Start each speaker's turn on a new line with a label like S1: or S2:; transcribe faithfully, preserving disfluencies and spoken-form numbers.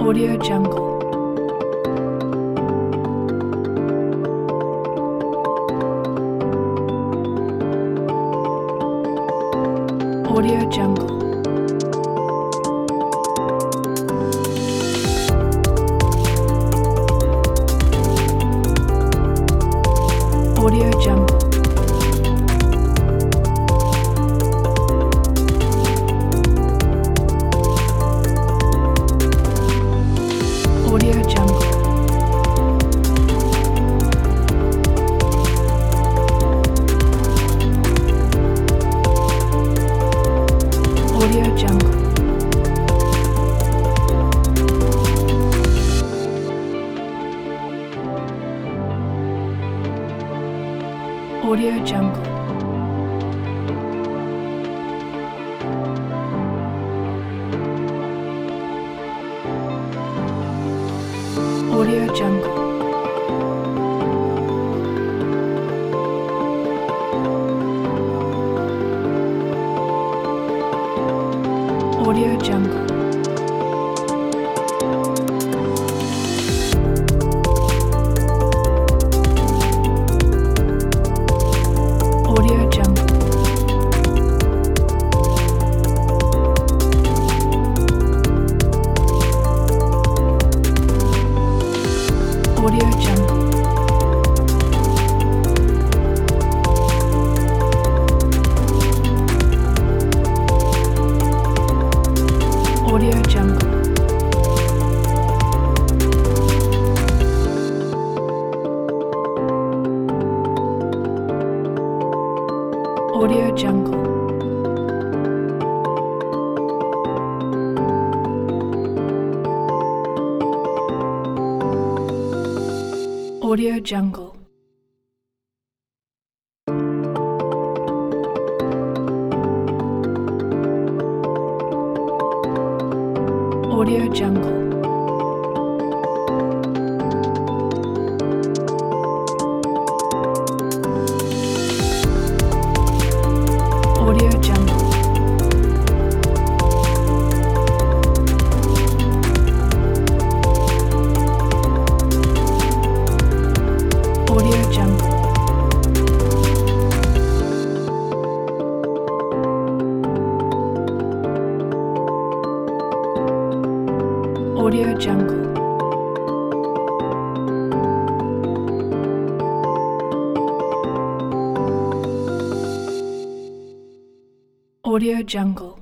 S1: Audio Jungle. Audio Jungle. Audio Jungle. Audio Jungle. Audio Jungle. Audio Jungle. Audio Jungle. Audio Jungle. Audio Jungle. Audio Jungle. Audio Jungle. Audio Jungle. Audio Jungle. Audio Jungle. Audio Jungle. Audio Jungle. Audio Jungle. Audio Jungle.